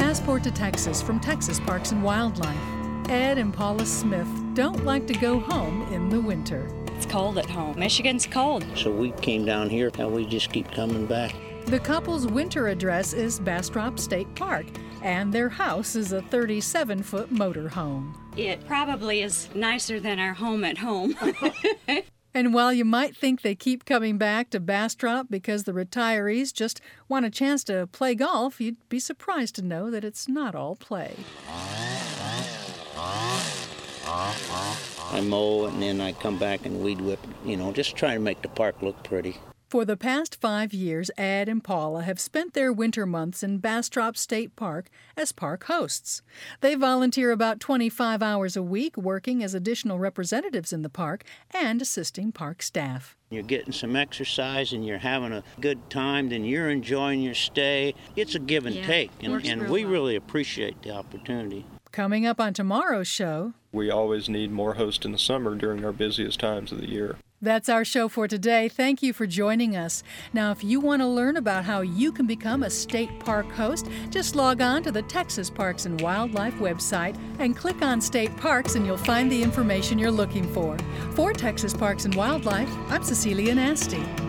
passport to Texas from Texas Parks and Wildlife. Ed and Paula Smith don't like to go home in the winter. It's cold at home. Michigan's cold. So we came down here and we just keep coming back. The couple's winter address is Bastrop State Park, and their house is a 37-foot motorhome. It probably is nicer than our home at home. And while you might think they keep coming back to Bastrop because the retirees just want a chance to play golf, you'd be surprised to know that it's not all play. I mow and then I come back and weed whip, just trying to make the park look pretty. For the past 5 years, Ed and Paula have spent their winter months in Bastrop State Park as park hosts. They volunteer about 25 hours a week, working as additional representatives in the park and assisting park staff. You're getting some exercise and you're having a good time, then you're enjoying your stay. It's a give and take, and we really appreciate the opportunity. Coming up on tomorrow's show, we always need more hosts in the summer during our busiest times of the year. That's our show for today. Thank you for joining us. Now, if you want to learn about how you can become a state park host, just log on to the Texas Parks and Wildlife website and click on State Parks and you'll find the information you're looking for. For Texas Parks and Wildlife, I'm Cecilia Nasty.